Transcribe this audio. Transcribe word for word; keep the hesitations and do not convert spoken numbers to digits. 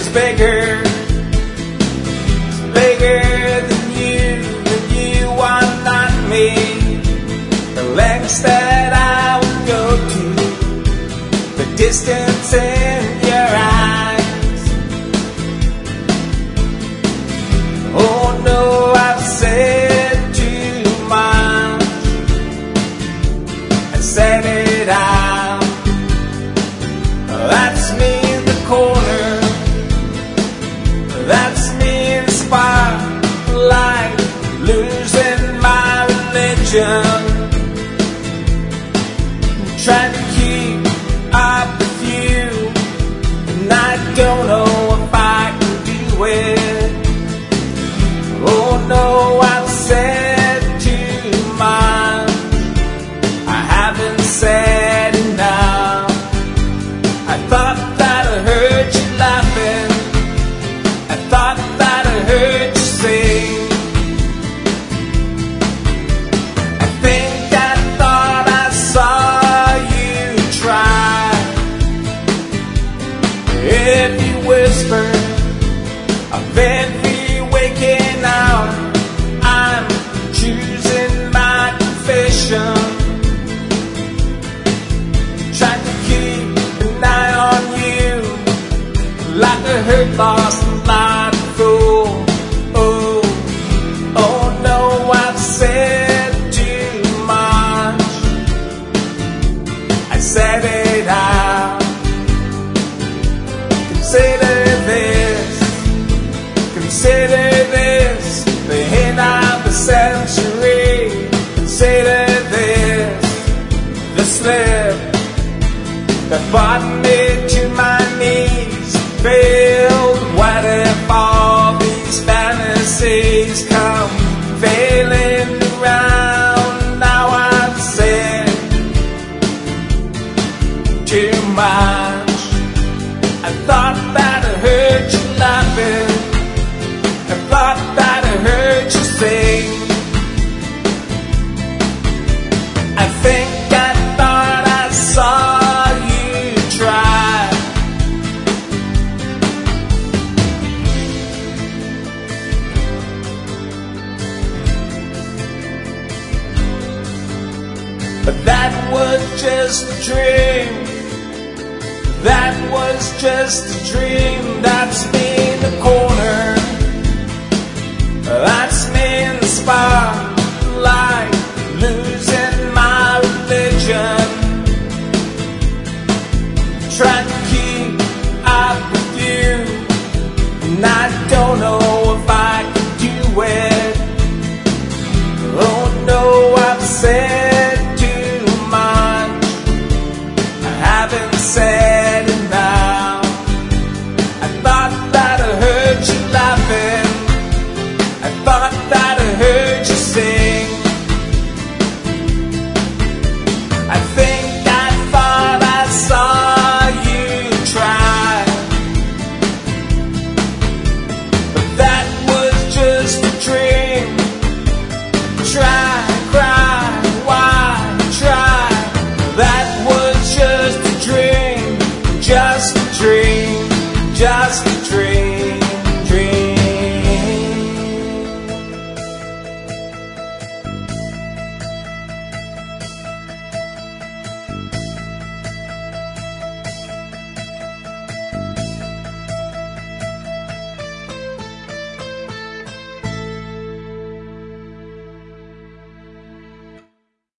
is bigger, bigger than you, and you are not me. The lengths that I would go to, the distance in your eyes. Oh no, I've said too much. I said it out. That's me in the corner. That's me in the spotlight, losing my religion, trying to keep up with you, and I don't know if I can do it. Oh no, I've said too much. I haven't said enough. I thought that I heard you laughing. I thought that I heard you sing. I think I thought I saw you try. If you whisper of every waking hour, I'm choosing my confession, trying to keep an eye on you, like a hurt, lost, and blind fool. Oh, oh no, I've said too much. I said it out. Consider this, consider this, the hint of the century. Consider this, the slip that brought me to my knees. Failed. What if all these fantasies come failing around? Now I've said too much. I thought that I heard you laughing. I thought that I heard you sing. I think I thought I saw you try. But that was just a dream. That was just a dream. That's me in the corner. That's me in the spotlight, losing my religion, trying to keep up with you, and I don't know if I can do it. Oh no, I've said too much. I haven't said enough. I thought that I heard you laughing. I thought that I heard you sing. I think I thought I saw you try. But that was just a dream. Try, cry, why try? That was just a dream. Just a dream, just a dream.